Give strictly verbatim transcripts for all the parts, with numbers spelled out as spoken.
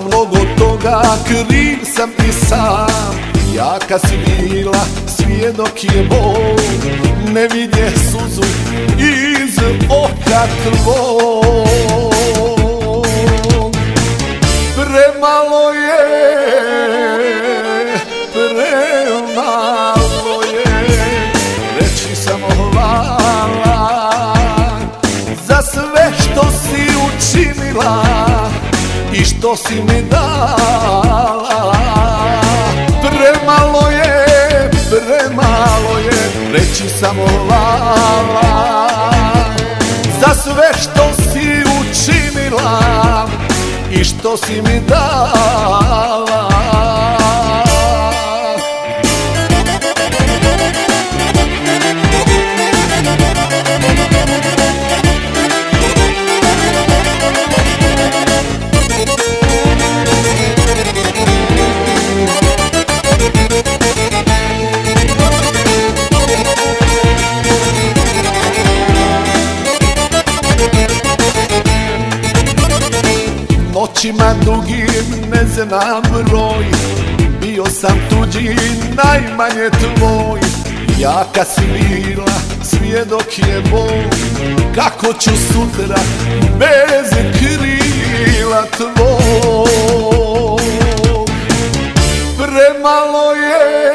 mnogo toga, kriv sam i sam. Jaka si bila, svjedok je Bog, ne vidje suzu iz oka tvog. Premalo je, premalo je, reći samo hvala za sve što si učinila i što si mi dala. Premalo je, premalo je, reći samo hvala za sve što si učinila i što si mi dala. Noćima dugim ne znam broj, bio sam tuđi, najmanje tvoj. Jaka si bila, svjedok je Bog, kako ću sutra bez krila tvog. Premalo je,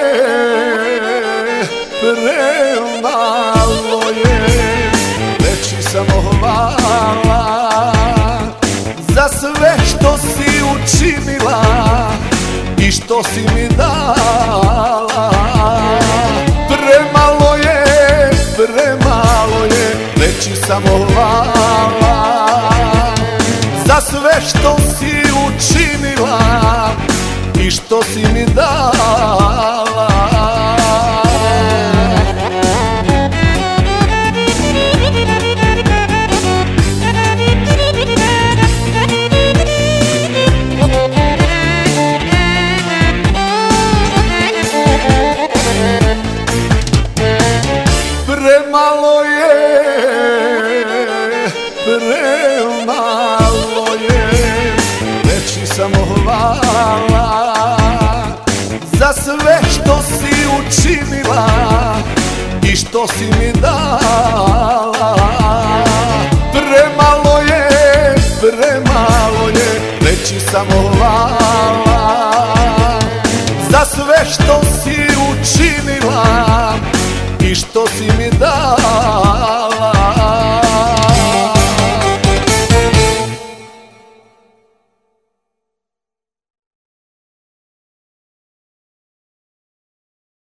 premalo je, reći samo hvala za sve što si učinila i što si mi dala. Premalo je, premalo je, reći samo hvala za sve što si učinila i što si mi dala. Premalo je, premalo je, reći samo hvala za sve što si učinila i što si mi dala. Premalo je, premalo je, reći samo hvala za sve što si